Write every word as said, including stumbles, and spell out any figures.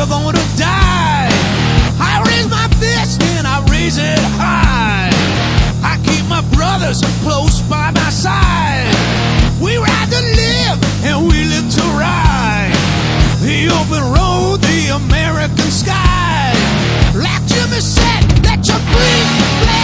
never gonna die. I raise my fist and I raise it high. I keep my brothers close by my side. We ride to live and we live to ride. The open road, the American sky. Like Jimmy said, let your breathe.